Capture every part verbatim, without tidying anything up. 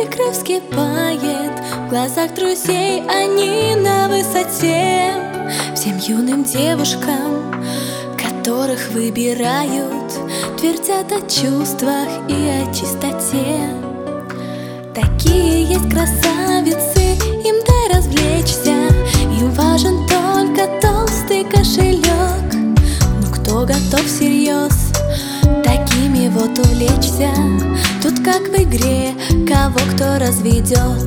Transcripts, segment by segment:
сердце кровь вскипает, в глазах друзей они на высоте. Всем юным девушкам, которых выбирают, твердят о чувствах и о чистоте. Такие есть красавицы, им дай развлечься, им важен только толстый кошелек. Но кто готов всерьез такими вот увлечься? Тут как в игре, кого кто разведет.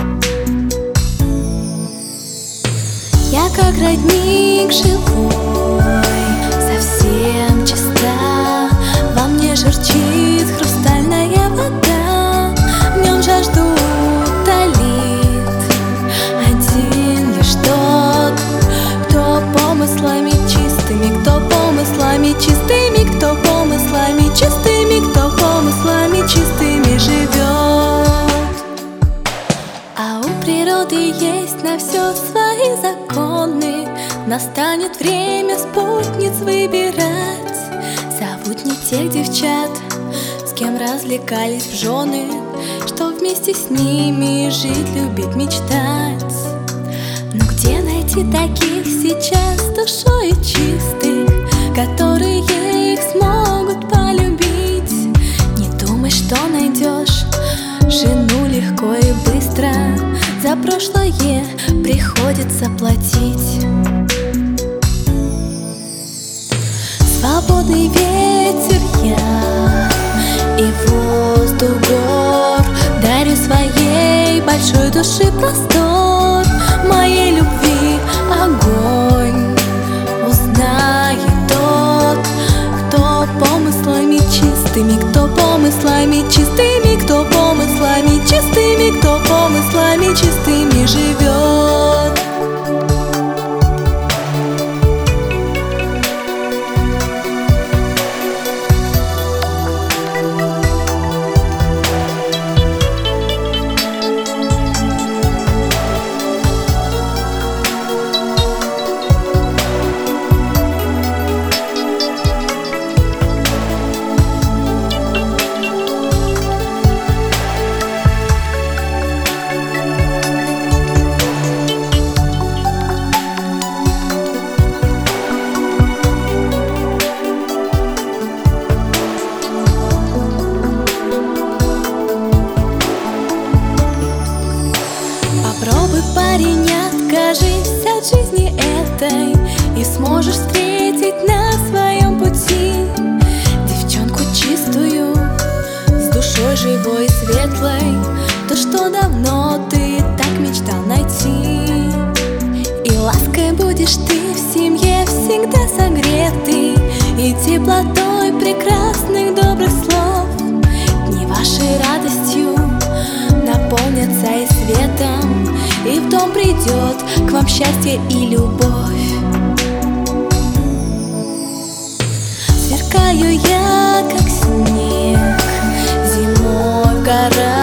Я как родник живой, совсем чиста, во мне журчит хрустальная вода, в нем жажду утолит один лишь тот, кто помыслами чистыми, кто помыслами чистыми, кто помыслами чистыми, кто помыслами чистыми живет. А у природы есть на все свои законы. Настанет время спутниц выбирать. Зовут не тех девчат, с кем развлекались в жены, что вместе с ними жить, любить, мечтать. Но где найти таких сейчас душой чистых, которые их смогут полюбить? Не думай, что найдешь жену легко и быстро, за прошлое приходится платить. Свободный ветер я и воздух гор дарю своей большой души простор. Моей любви огонь узнает тот, кто помыслами чистыми, кто помыслами чистыми, кто помыслами чистыми, кто помыслами чистыми живет. Попробуй, парень, откажись от жизни этой, и сможешь встретить на своем пути девчонку чистую, с душой живой и светлой, то, что давно ты так мечтал найти. И лаской будешь ты в семье всегда согретый, и теплотой прекрасных добрых слов. Дни вашей радостью наполнятся и светом, и в дом придет к вам счастье и любовь. Сверкаю я, как снег, зимой в горах.